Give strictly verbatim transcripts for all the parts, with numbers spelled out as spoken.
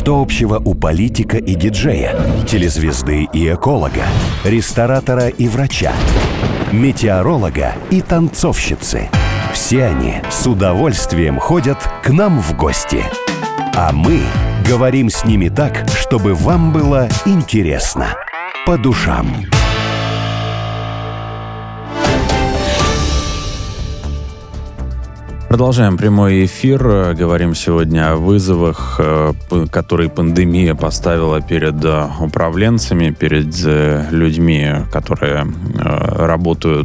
Что общего у политика и диджея, телезвезды и эколога, ресторатора и врача, метеоролога и танцовщицы? Все они с удовольствием ходят к нам в гости. А мы говорим с ними так, чтобы вам было интересно, по душам. Продолжаем прямой эфир. Говорим сегодня о вызовах, которые пандемия поставила перед управленцами, перед людьми, которые работают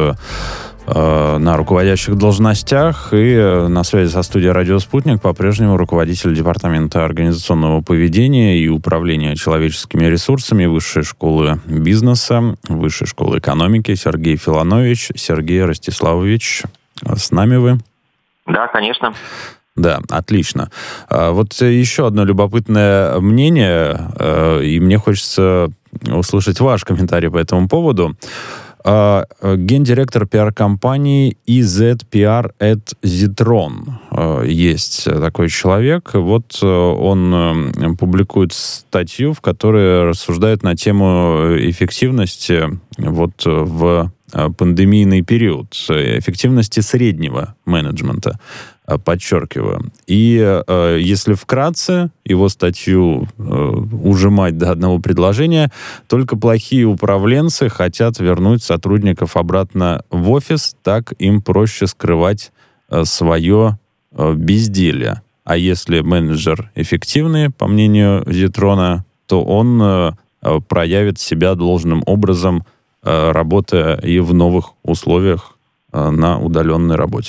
на руководящих должностях. И на связи со студией «Радио Спутник» по-прежнему руководитель Департамента организационного поведения и управления человеческими ресурсами Высшей школы бизнеса, Высшей школы экономики Сергей Филонович. Сергей Ростиславович, с нами вы? Да, конечно. Да, отлично. Вот еще одно любопытное мнение, и мне хочется услышать ваш комментарий по этому поводу. Гендиректор пиар-компании и зет пи ар at Zitron. Есть такой человек. Вот он публикует статью, в которой рассуждает на тему эффективности вот в пандемийный период, эффективности среднего менеджмента, подчеркиваю. И э, если вкратце его статью э, ужимать до одного предложения, только плохие управленцы хотят вернуть сотрудников обратно в офис, так им проще скрывать э, свое э, безделье. А если менеджер эффективный, по мнению Зитрона, то он э, проявит себя должным образом, э, работая и в новых условиях э, на удаленной работе.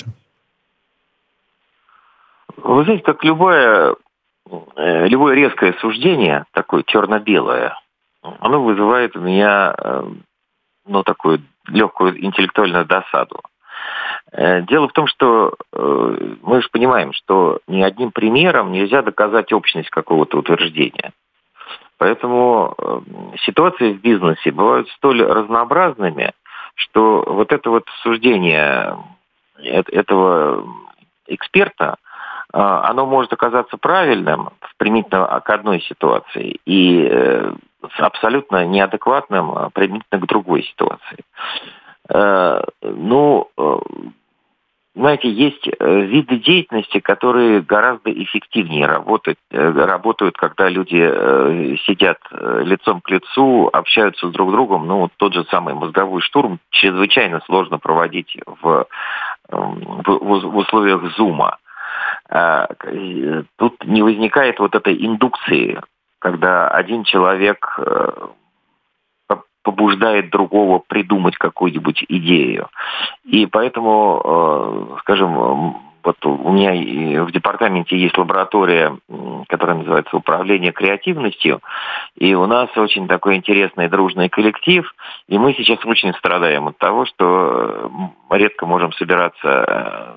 Вы знаете, как любое, любое резкое суждение, такое черно-белое, оно вызывает у меня, ну, такую легкую интеллектуальную досаду. Дело в том, что мы же понимаем, что ни одним примером нельзя доказать общность какого-то утверждения. Поэтому ситуации в бизнесе бывают столь разнообразными, что вот это вот суждение этого эксперта, оно может оказаться правильным применительно к одной ситуации и абсолютно неадекватным применительно к другой ситуации. Ну, знаете, есть виды деятельности, которые гораздо эффективнее работают, работают, когда люди сидят лицом к лицу, общаются с друг другом. Ну, тот же самый мозговой штурм чрезвычайно сложно проводить в, в, в условиях зума. Тут не возникает вот этой индукции, когда один человек побуждает другого придумать какую-нибудь идею. И поэтому, скажем, вот у меня в департаменте есть лаборатория, которая называется «Управление креативностью», и у нас очень такой интересный дружный коллектив, и мы сейчас очень страдаем от того, что редко можем собираться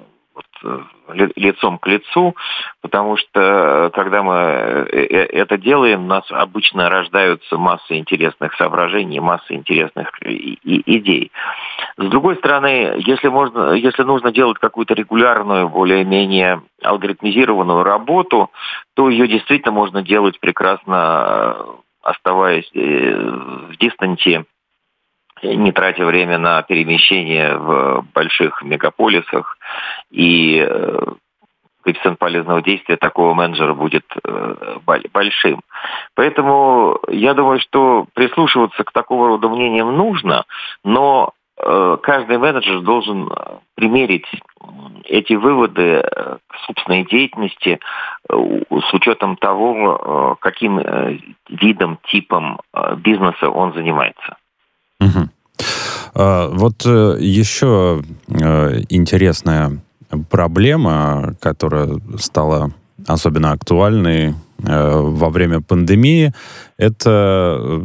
лицом к лицу, потому что, когда мы это делаем, у нас обычно рождаются масса интересных соображений, масса интересных идей. С другой стороны, если можно, если нужно делать какую-то регулярную, более-менее алгоритмизированную работу, то ее действительно можно делать прекрасно, оставаясь в дистанте, не тратя время на перемещение в больших мегаполисах, и коэффициент полезного действия такого менеджера будет большим. Поэтому я думаю, что прислушиваться к такого рода мнениям нужно, но каждый менеджер должен примерить эти выводы к собственной деятельности с учетом того, каким видом, типом бизнеса он занимается. Угу. А, вот еще интересная проблема, которая стала особенно актуальной во время пандемии, это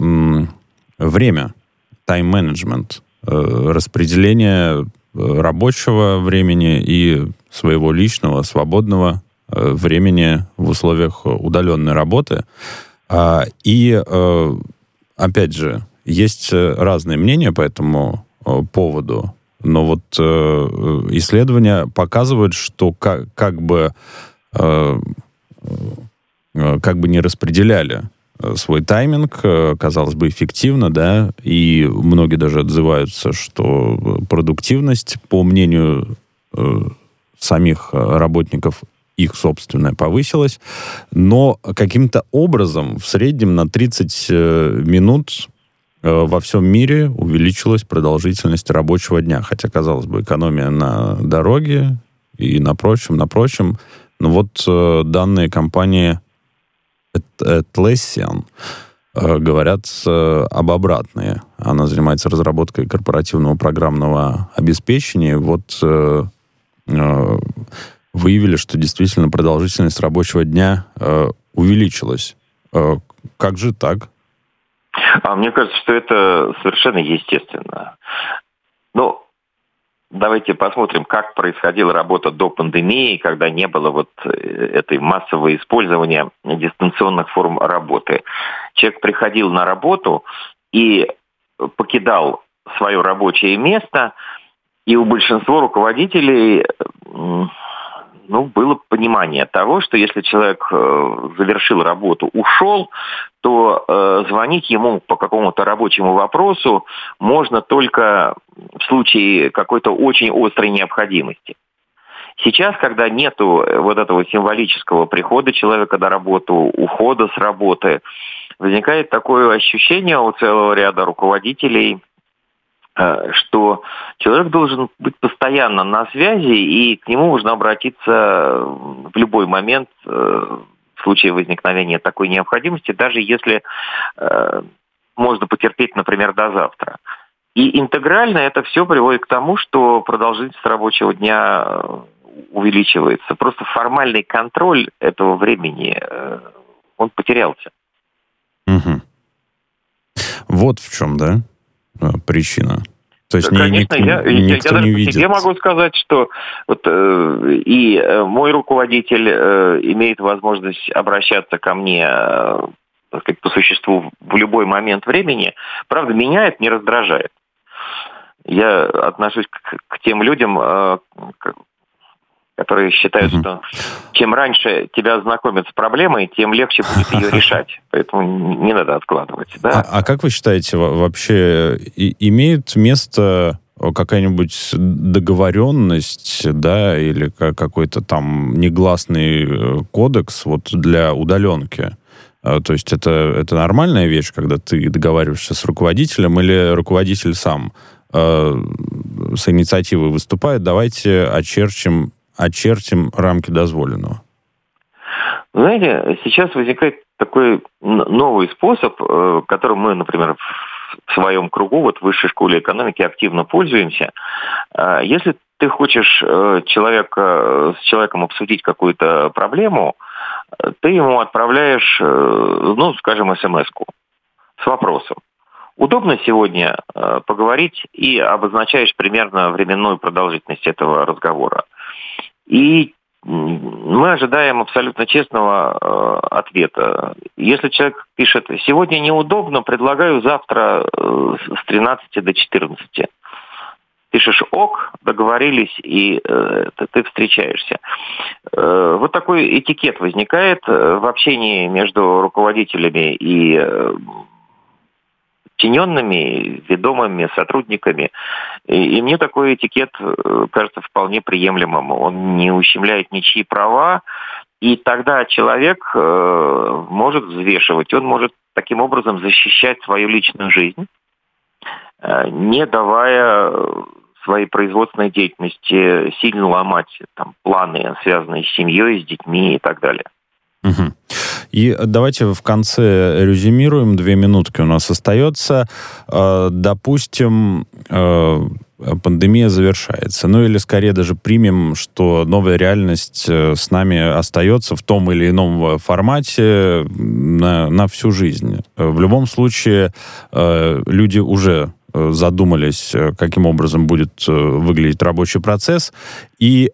время, тайм-менеджмент, распределение рабочего времени и своего личного, свободного времени в условиях удаленной работы. И, опять же, есть разные мнения по этому поводу, но вот э, исследования показывают, что как, как бы э, как бы не распределяли свой тайминг, казалось бы, эффективно, да, и многие даже отзываются, что продуктивность, по мнению самих работников, их собственная повысилась, но каким-то образом в среднем на тридцать минут во всем мире увеличилась продолжительность рабочего дня. Хотя, казалось бы, экономия на дороге и на прочем, на прочем. Но вот данные компании Atlassian говорят об обратное. Она занимается разработкой корпоративного программного обеспечения. Вот выявили, что действительно продолжительность рабочего дня увеличилась. Как же так? А мне кажется, что это совершенно естественно. Ну, давайте посмотрим, как происходила работа до пандемии, когда не было вот этой массового использования дистанционных форм работы. Человек приходил на работу и покидал свое рабочее место, и у большинства руководителей ну, было понимание того, что если человек э, завершил работу, ушел, то э, звонить ему по какому-то рабочему вопросу можно только в случае какой-то очень острой необходимости. Сейчас, когда нету вот этого символического прихода человека на работу, ухода с работы, возникает такое ощущение у целого ряда руководителей, что человек должен быть постоянно на связи, и к нему можно обратиться в любой момент в случае возникновения такой необходимости, даже если можно потерпеть, например, до завтра. И интегрально это все приводит к тому, что продолжительность рабочего дня увеличивается. Просто формальный контроль этого времени, он потерялся. Угу. Вот в чем, да? Причина. То есть да, конечно, ни, я, никто я, я не даже видит. Я могу сказать, что вот, э, и мой руководитель э, имеет возможность обращаться ко мне э, так сказать, по существу в любой момент времени. Правда, меня это не раздражает. Я отношусь к, к тем людям, э, к, которые считают, uh-huh. что чем раньше тебя знакомят с проблемой, тем легче будет ее решать. Поэтому не надо откладывать. Да? А, а как вы считаете, вообще и, имеет место какая-нибудь договоренность, да, или какой-то там негласный кодекс вот для удаленки? То есть это, это нормальная вещь, когда ты договариваешься с руководителем, или руководитель сам э, с инициативой выступает, давайте очерчим очертим рамки дозволенного? Знаете, сейчас возникает такой новый способ, которым мы, например, в своем кругу, вот в высшей школе экономики активно пользуемся. Если ты хочешь человека, с человеком обсудить какую-то проблему, ты ему отправляешь, ну, скажем, эс-эм-эску с вопросом. Удобно сегодня поговорить, и обозначаешь примерно временную продолжительность этого разговора. И мы ожидаем абсолютно честного э, ответа. Если человек пишет, сегодня неудобно, предлагаю завтра э, с тринадцати до четырнадцати. Пишешь ок, договорились, и э, ты, ты встречаешься. Э, вот такой этикет возникает в общении между руководителями и э, подчиненными, ведомыми, сотрудниками. И, и мне такой этикет кажется вполне приемлемым. Он не ущемляет ничьи права, и тогда человек э, может взвешивать, он может таким образом защищать свою личную жизнь, э, не давая своей производственной деятельности сильно ломать там, планы, связанные с семьей, с детьми и так далее. Угу. И давайте в конце резюмируем, две минутки у нас остается. Допустим, пандемия завершается. Ну или скорее даже примем, что новая реальность с нами остается в том или ином формате на, на всю жизнь. В любом случае, люди уже задумались, каким образом будет выглядеть рабочий процесс. И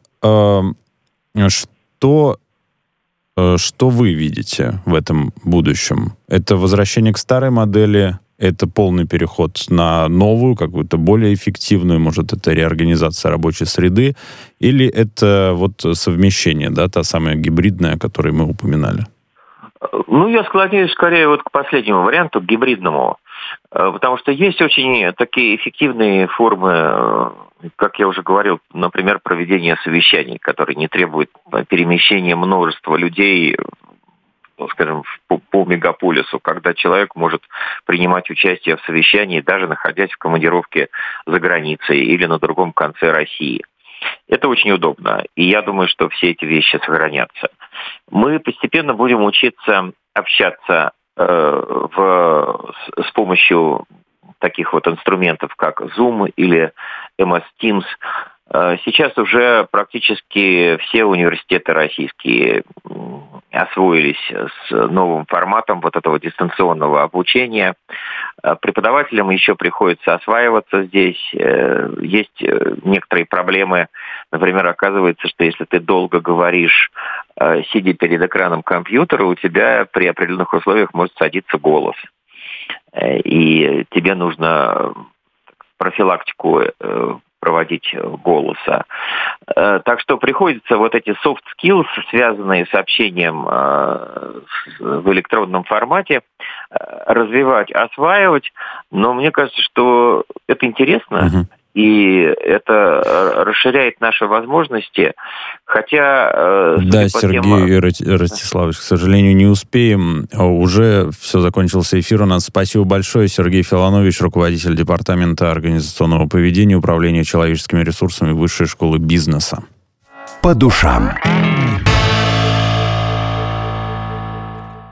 что... Что вы видите в этом будущем? Это возвращение к старой модели, это полный переход на новую, какую-то более эффективную, может, это реорганизация рабочей среды, или это вот совмещение, да, та самая гибридная, о которой мы упоминали? Ну, я склоняюсь скорее вот к последнему варианту, к гибридному. Потому что есть очень такие эффективные формы, как я уже говорил, например, проведение совещаний, которые не требуют перемещения множества людей, скажем, по, по мегаполису, когда человек может принимать участие в совещании, даже находясь в командировке за границей или на другом конце России. Это очень удобно, и я думаю, что все эти вещи сохранятся. Мы постепенно будем учиться общаться э, в, с, с помощью таких вот инструментов, как Zoom или эм эс Teams. Сейчас уже практически все университеты российские освоились с новым форматом вот этого дистанционного обучения. Преподавателям еще приходится осваиваться здесь. Есть некоторые проблемы. Например, оказывается, что если ты долго говоришь, сидя перед экраном компьютера, у тебя при определенных условиях может садиться голос. И тебе нужно профилактику проводить голоса. Так что приходится вот эти soft skills, связанные с общением в электронном формате, развивать, осваивать. Но мне кажется, что это интересно. Uh-huh. И это расширяет наши возможности, хотя... Да, Сергей тем... Ростиславович, к сожалению, не успеем. Уже все, закончился эфир у нас. Спасибо большое. Сергей Филонович, руководитель Департамента организационного поведения, Управления человеческими ресурсами Высшей школы бизнеса. По душам.